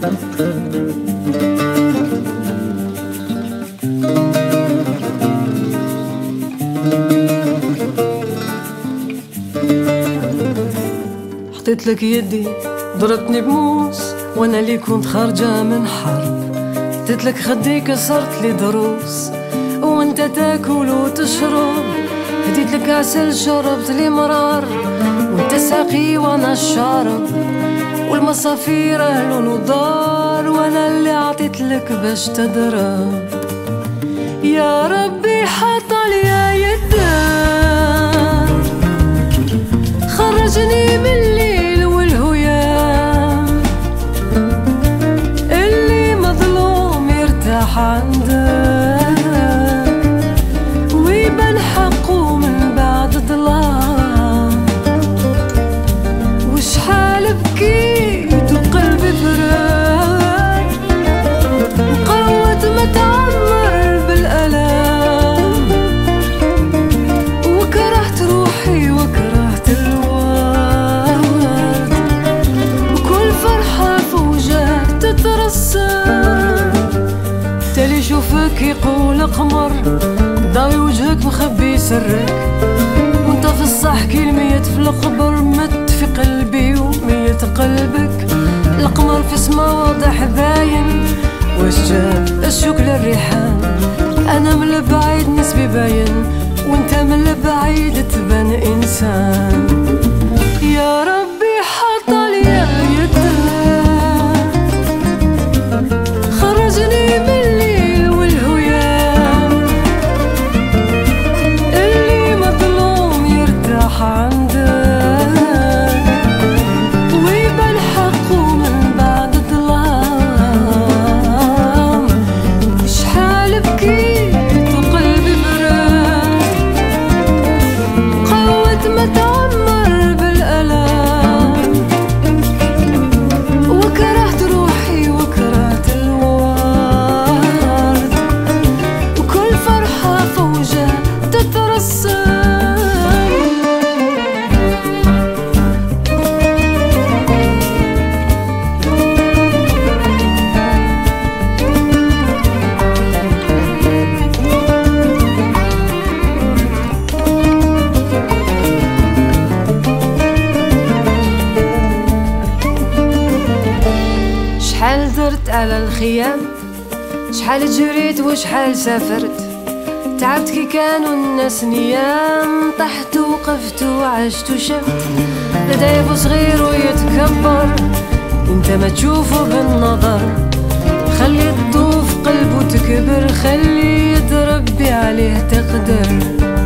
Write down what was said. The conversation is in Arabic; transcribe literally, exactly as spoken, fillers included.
حطيت لك يدي ضربتني بموس وانا اللي كنت خارجة من حرب، حطيت لك خدي كسرت لي ضروس وانت تاكل وتشرب، هديت لك عسل شربت لي مرار وانت ساقي وانا الشارب، والمصافير اهل ودار وانا اللي عطيت لك باش تضرب. يا ربي حط عليا يدك خرجني من الليل والهيام، اللي مظلوم يرتاح عندك ويبان حقه من بعد ظلام، وشحال بكيت وقلبي فرق وقوت ما تعمر بالألام، وكرهت روحي وكرهت الورد، وكل فرحة فوجات تترسم، تالي يشوفك يقول قمر ضاوي وجهك مخبي سرك، وانت في الصح كي الميت في القبر مت في قلبي وميت قلبك، القمر في سما واضح باين واش جاب الشوك للريحان، انا من البعيد نسبي باين وانت من البعيد تبان انسان. يا ربي حط عليا يدك خرجني من الليل والهيام، اللي مظلوم يرتاح عندك ويبان حقه من بعد ظلام، شحال بكيت وقلبي برد قوت ما تعمر بالألام، وكرهت روحي وكرهت الورد، وكل فرحة فوجة تترسم. شحال درت على الخيام، شحال جريت وشحال سافرت، تعبت كي كانوا الناس نيام، طحت وقفت وعشت وشفت، لدايب صغير ويتكبر انت ما تشوفه بالنظر، خلي الضوء في قلبه تكبر، خلي يتربي عليه تقدر.